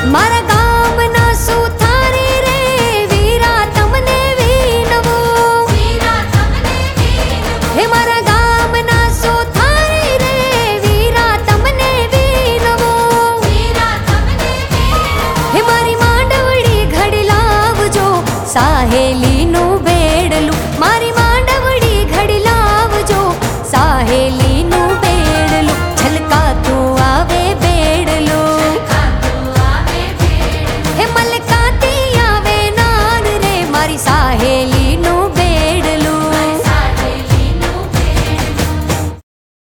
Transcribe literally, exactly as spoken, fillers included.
મારા ગામના સુથારી રે વીરા તમને વીનવો વીરા તમને વીનવો હે મારા ગામના સુથારી રે વીરા તમને વીનવો વીરા તમને વીનવો હે મારી માંડવડી ઘડી લાવજો સાહેલી